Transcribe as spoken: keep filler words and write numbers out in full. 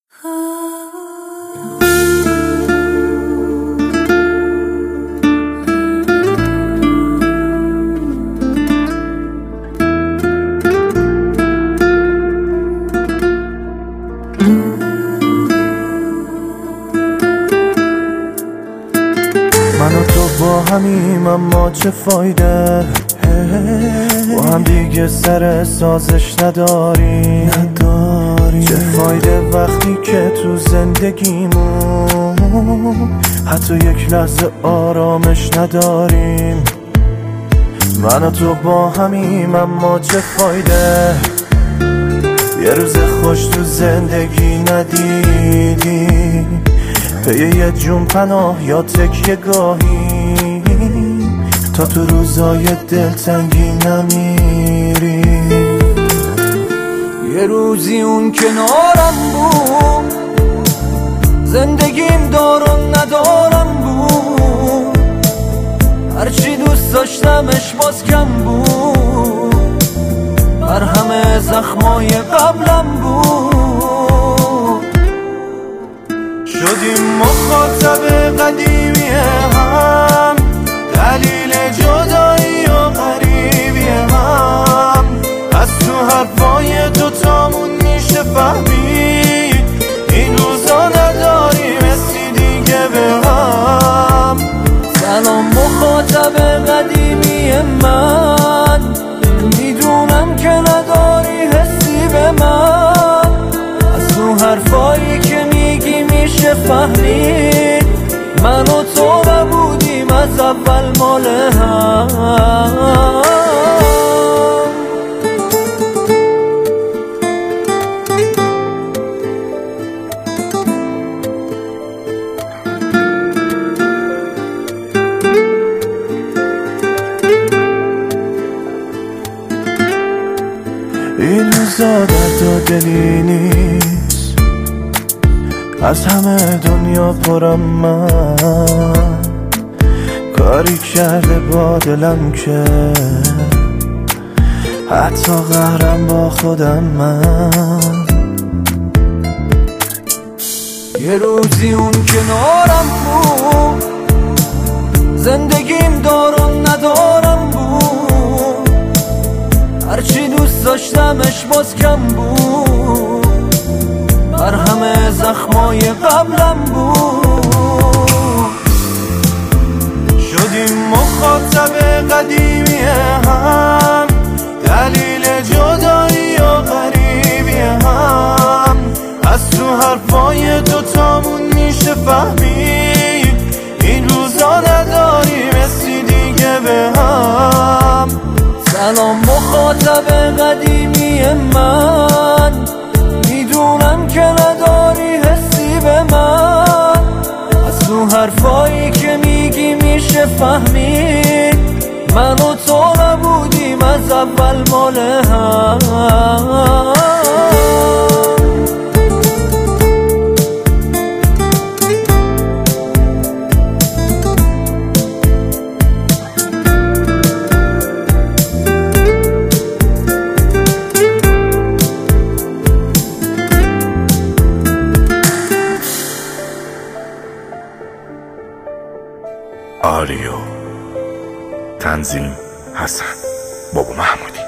من و تو با همیم اما چه فایده، با هم دیگه سر سازش نداریم. چه فایده وقتی که تو زندگیمون حتی یک لحظه آرامش نداریم. من و تو با همیم اما چه فایده، یه روز خوش تو زندگی ندیدیم. پی یه جون پناه یا تکیه گاهی تا تو روزای دلتنگی نمیری. یه روزی اون کنارم بود، زندگیم دار و ندارم بود. هرچی دوست داشتمش باز کم بود، بر همه زخمای قبلم بود. شدیم مخاطب قدیمی هم، دلیل جدایی و غریبی هم. از تو حرفای دوتامون میشه فهمید این روزا نداریم حسی دیگه به هم. سلام مخاطب قدیمی من، میدونم که نداری حسی به من. از تو حرفایی که میگی میشه فهمید من و تو نبودیم از اول مال هم. این روزا درد و دلی نیست، از همه دنیا پرم من. کاری کرده با دلم که حتی قهرم با خودم من. یه روزی اون کنارم بود، زندگیم دار و ندارم بود. هرچی دوست داشتمش باز کم بود، بر همه زخمای قبلم بود. شدیم مخاطب قدیمی هم، دلیل جدایی و غریبی هم. از تو حرفای دوتامون میشه فهمید این روزا نداریم حسی دیگه به هم. سلام مخاطب قدیمی من، میدونم که نداری حسی به من. از تو حرفایی که میگی میشه فهمید من و تو نبودیم از اول مال هم. آریو تنظیم حسن بابا محمودی.